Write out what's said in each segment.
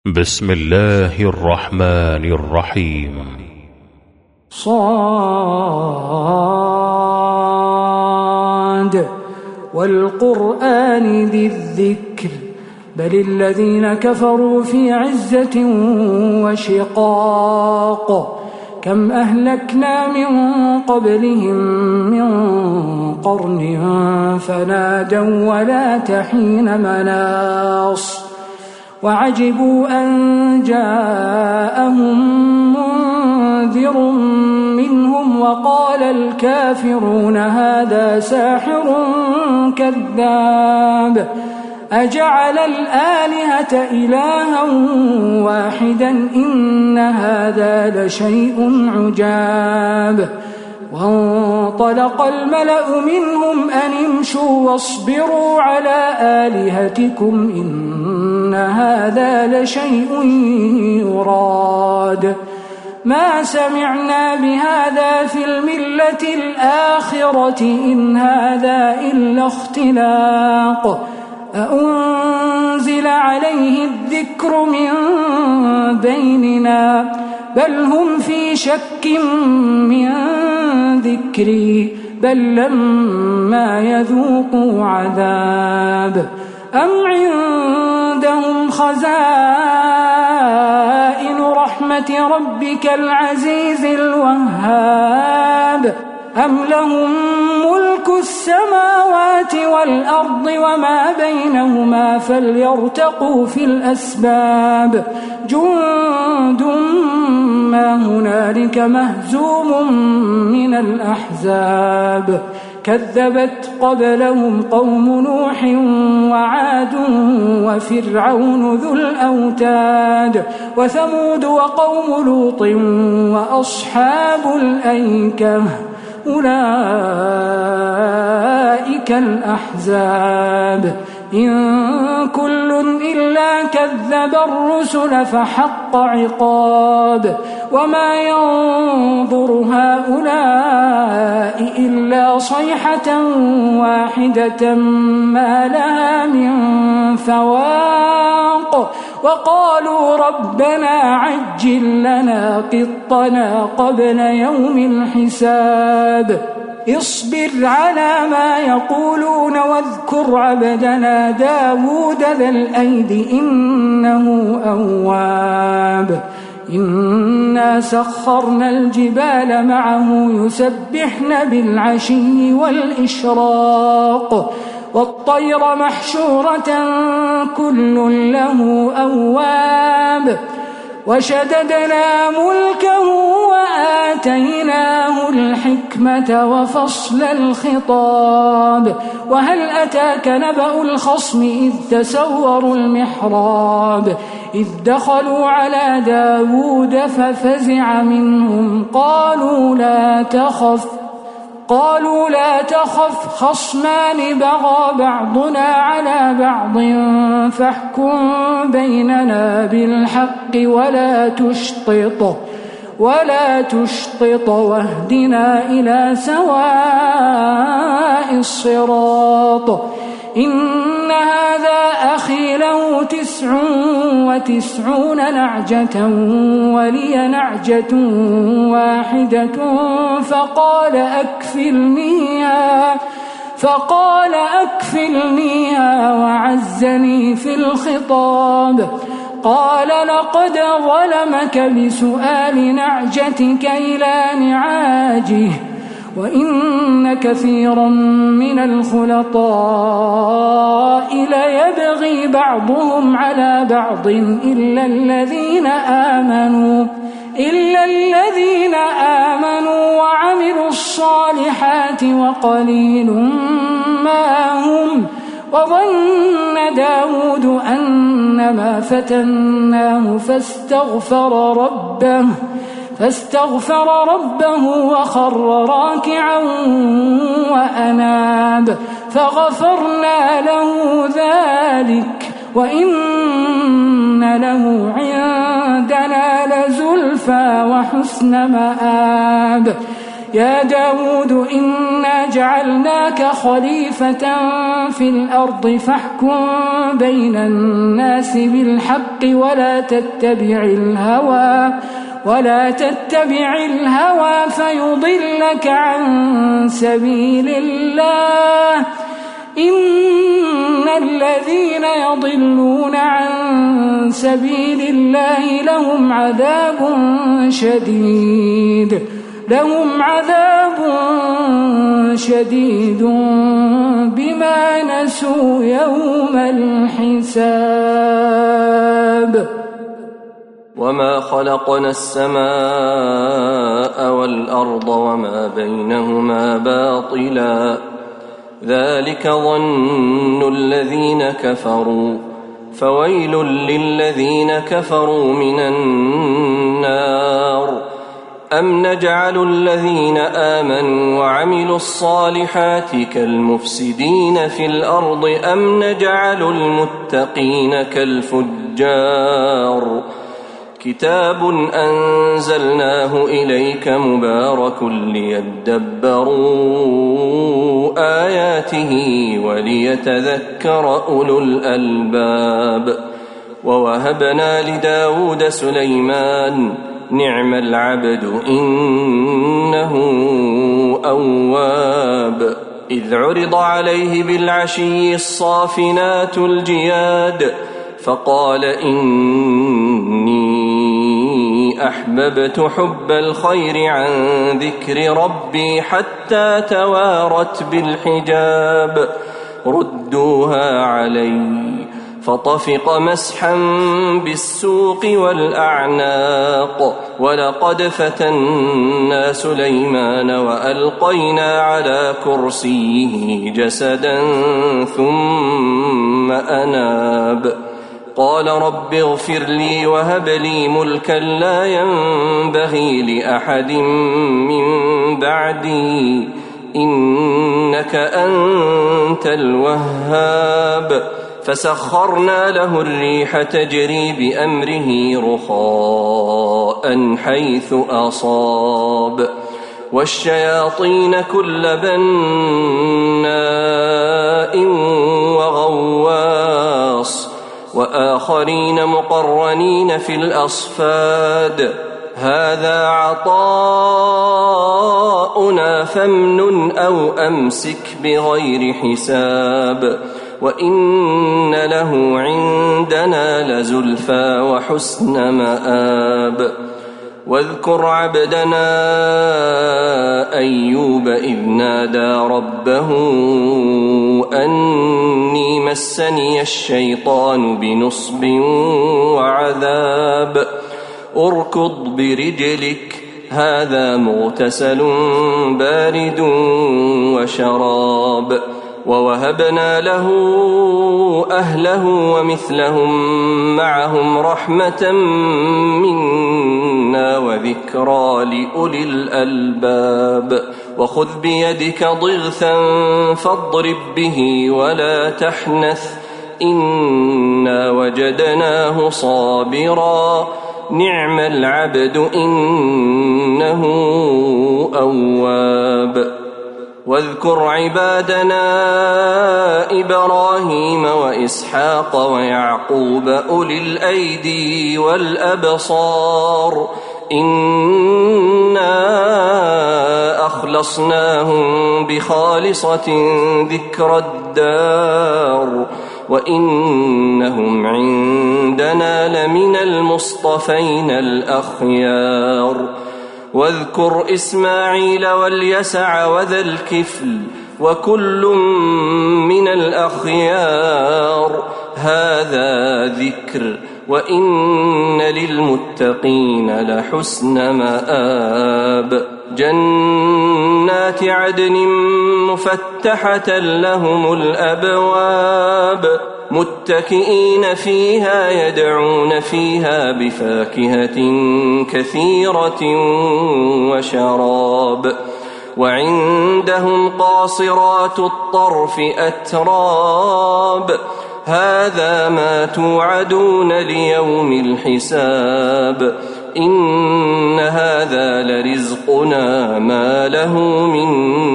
بسم الله الرحمن الرحيم. صاد والقرآن ذي الذكر بل الذين كفروا في عزة وشقاق كم أهلكنا من قبلهم من قرن فنادوا ولا تحين مناص وعجبوا أن جاءهم منذر منهم وقال الكافرون هذا ساحر كذاب أجعل الآلهة إلها واحدا إن هذا لشيء عجاب وانطلق الملأ منهم أن امشوا واصبروا على آلهتكم إن هذا لشيء يراد ما سمعنا بهذا في الملة الآخرة إن هذا إلا اختلاق أأنزل عليه الذكر من بيننا بل هم في شك من ذكري بل لما يذوقوا عذاب أم عندهم خزائن رحمة ربك العزيز الوهاب أم لهم ملك السماوات والأرض وما بينهما فليرتقوا في الأسباب جند ما هنالك مهزوم من الأحزاب كذبت قبلهم قوم نوح وعاد وفرعون ذو الأوتاد وثمود وقوم لوط وأصحاب الأيكة أولئك الأحزاب إن كل إلا كذب الرسل فحق عقاب وما ينظر هؤلاء إلا صيحة واحدة ما لها من فواق وقالوا ربنا عجل لنا قطنا قبل يوم الحساب اصبر على ما يقولون واذكر عبدنا داود ذا الأيد إنه أواب إنا سخرنا الجبال معه يسبحن بالعشي والإشراق والطير محشورة كل له أواب وشددنا ملكه وآتيناه الحكمة وفصل الخطاب وهل أتاك نبأ الخصم إذ تسوروا المحراب إذ دخلوا على داود ففزع منهم قالوا لا تخف خصمان بغى بعضنا على بعض فاحكم بيننا بالحق ولا تشطط واهدنا إلى سواء الصراط إن هذا أخي له 99 نعجة ولي نعجة واحدة فقال أكفلنيها وعزني في الخطاب قال لقد ظلمك بسؤال نعجتك إلى نعاجه وإن كثيرا من الخلطاء ليبغي بعضهم على بعض إلا الذين آمنوا وعملوا الصالحات وقليل ما هم وظن داود أنما فتناه فاستغفر ربه وخر راكعا وأناب فغفرنا له ذلك وإن له عندنا لزلفى وحسن مآب يا داود إنا جعلناك خليفة في الأرض فاحكم بين الناس بالحق ولا تتبع الهوى فيضلك عن سبيل الله إن الذين يضلون عن سبيل الله لهم عذاب شديد بما نسوا يوم الحساب وما خلقنا السماء والأرض وما بينهما باطلا ذلك ظن الذين كفروا فويل للذين كفروا من النار أم نجعل الذين آمنوا وعملوا الصالحات كالمفسدين في الأرض أم نجعل المتقين كالفجار كتاب أنزلناه إليك مبارك ليدبروا آياته وليتذكر أولو الألباب ووهبنا لداود سليمان نعم العبد إنه أواب إذ عرض عليه بالعشي الصافنات الجياد فقال إني أحببت حب الخير عن ذكر ربي حتى توارت بالحجاب ردوها علي فطفق مسحا بالسوق والأعناق ولقد فتنا سليمان وألقينا على كرسيه جسدا ثم أناب قال رب اغفر لي وهب لي ملكا لا ينبغي لأحد من بعدي إنك أنت الوهاب فسخرنا له الريح تجري بأمره رخاء حيث أصاب والشياطين كل بناء وغواص وآخرين مقرنين في الأصفاد هذا عطاؤنا فامنن أو أمسك بغير حساب وإن له عندنا لزلفى وحسن مآب واذكر عبدنا أيوب إذ نادى ربه أني مسني الشيطان بنصب وعذاب اركض برجلك هذا مغتسل بارد وشراب ووهبنا له أهله ومثلهم معهم رحمة منا وذكرى لأولي الألباب وخذ بيدك ضغثا فاضرب به ولا تحنث إنا وجدناه صابرا نعم العبد إنه أواب واذكر عبادنا إبراهيم وإسحاق ويعقوب أولي الأيدي والأبصار إنا أخلصناهم بخالصة ذكر الدار وإنهم عندنا لمن المصطفين الأخيار واذكر إسماعيل واليسع وذا الكفل وكل من الأخيار هذا ذكر وإن للمتقين لحسن مآب جنات عدن مفتحة لهم الأبواب متكئين فيها يدعون فيها بفاكهة كثيرة وشراب وعندهم قاصرات الطرف أتراب هذا ما توعدون ليوم الحساب إن هذا لرزقنا ما له من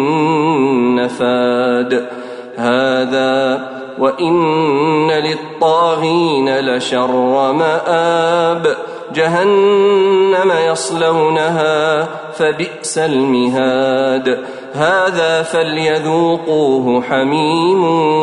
نفاد هذا وإن للطاغين لشر مآب جهنم يصلونها فبئس المهاد هذا فليذوقوه حميم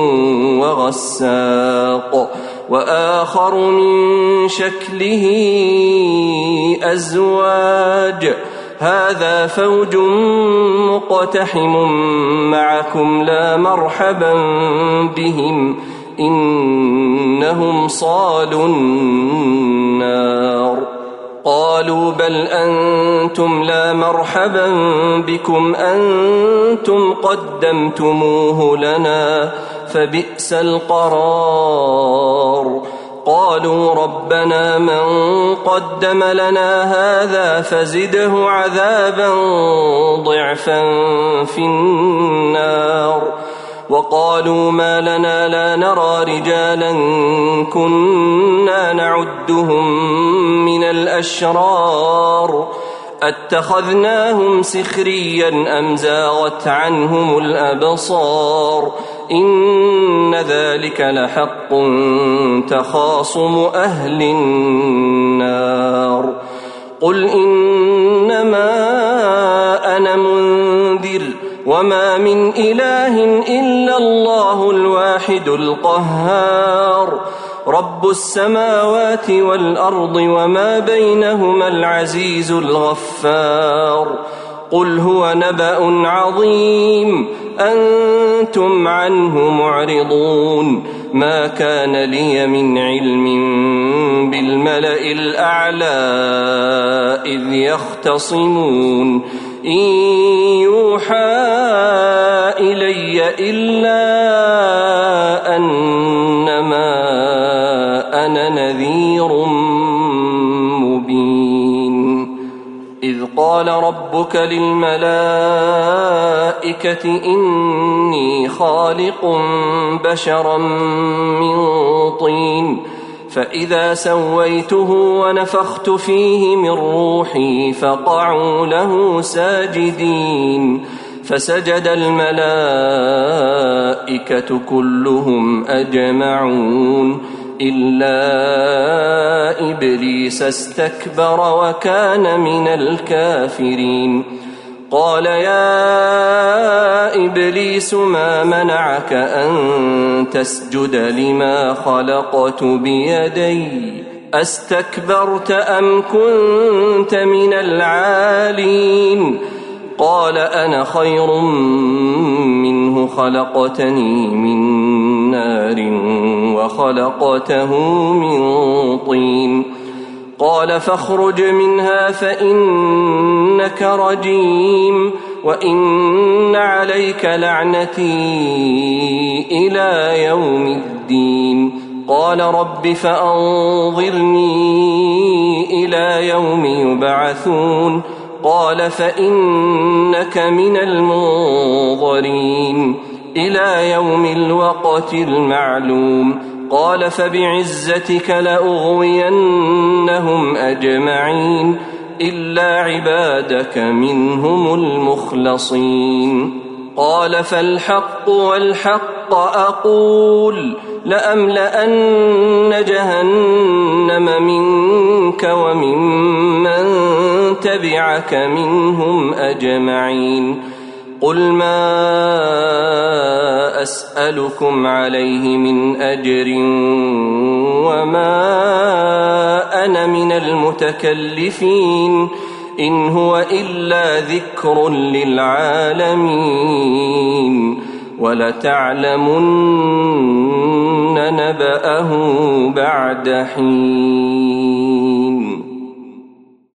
وغساق وآخر من شكله أزواج هذا فوج مقتحم معكم لا مرحبا بهم إنهم صالوا النار قالوا بل أنتم لا مرحبا بكم أنتم قدمتموه لنا فبئس القرار قالوا ربنا من قدم لنا هذا فزده عذابا ضعفا في النار وقالوا ما لنا لا نرى رجالا كنا نعدهم من الأشرار أتخذناهم سخريا أم زاغت عنهم الأبصار إن ذلك لحق تخاصم أهل النار قل إنما أنا منذر وما من إله إلا الله الواحد القهار رب السماوات والأرض وما بينهما العزيز الغفار قل هو نبأ عظيم أنتم عنه معرضون ما كان لي من علم بالملأ الأعلى إذ يختصمون إن يوحى إلي إلا أنما أنا نذير مبين إذ قال ربك للملائكة إني خالق بشرا من طين فإذا سويته ونفخت فيه من روحي فقعوا له ساجدين فسجد الملائكة كلهم أجمعون إلا إبليس استكبر وكان من الكافرين قال يا إبليس ما منعك أن تسجد لما خلقت بيدي أستكبرت أم كنت من العالين قال أنا خير منه خلقتني من نار وخلقته من طين قال فاخرج منها فإنك رجيم وإن عليك لعنتي إلى يوم الدين قال رب فأنظرني إلى يوم يبعثون قال فإنك من المنظرين إلى يوم الوقت المعلوم قال فبعزتك لأغوينهم أجمعين إلا عبادك منهم المخلصين قال فالحق والحق أقول لأملأن جهنم منك وممن تبعك منهم أجمعين قل ما أسألكم عليه من أجر وما أنا من المتكلفين إن هو إلا ذكر للعالمين ولتعلمن نبأه بعد حين